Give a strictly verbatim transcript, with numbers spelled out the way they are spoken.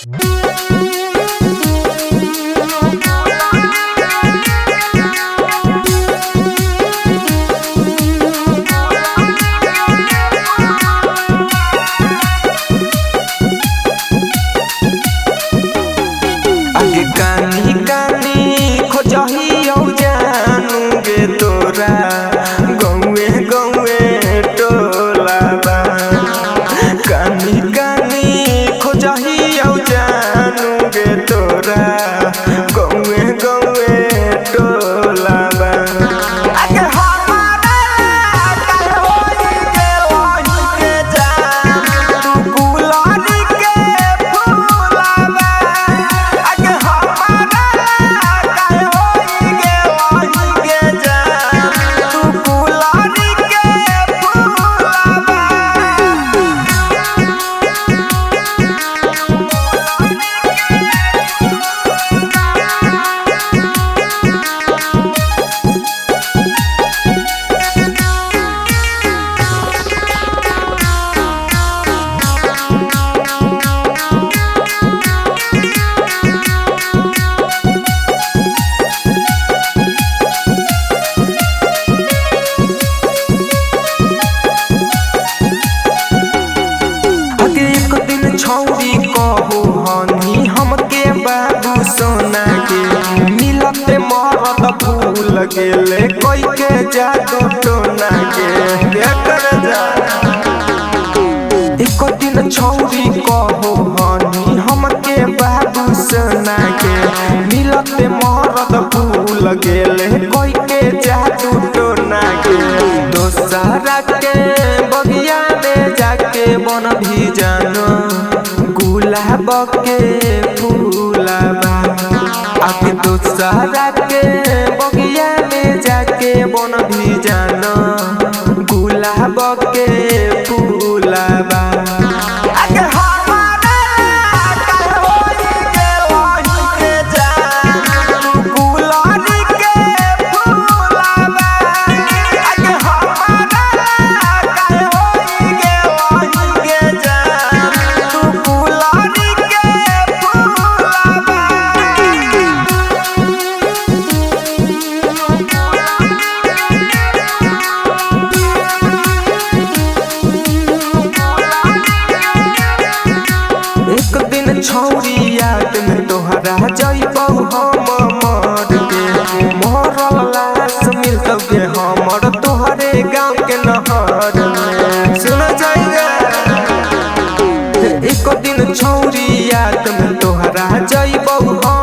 आगे कानी कानी खोजही जानू गे तोरा गौए गौए टोला बा। कानी कानी खोजही जानू गे तोरा गौए गौए टोला बा। आगे हमारा काहे होई गेलही के जान तू गुलाबी के फूला बा। आगे हमारा काहे होई गेलही के जान तू गुलाबी के फूला बा। आगे एक दिन छौरी कहू हनी हमके बाबू सोना के मिलते मरद भूल गेले कोई के जादू टोना के के कर जा। एक दिन छौरी कहू हनी हमके बाबू सोना के मिलते मरद भूल गेले कोई के जादू टोना के। दोसरा के बगिया में जाके बन भी जानो गुलाब के फूलबा। आके दोसरा के बगिया में जाके बन भी जानो गुलाब के फूलबा। आगे हमारा काहे होई गेलही के जान तू गुलाबी के फूलबा। आगे हमारा काहे होई गेलही के जान तू गुलाबी के फूलबा। एक दिन छौरी याद में तोहरा जइबहु हम मर के मरल लाश मिलतौ गे हमर तोहरे गाँव के नहर में। सुन जाइए एक दिन छौरी याद में तोहरा जइबहु हम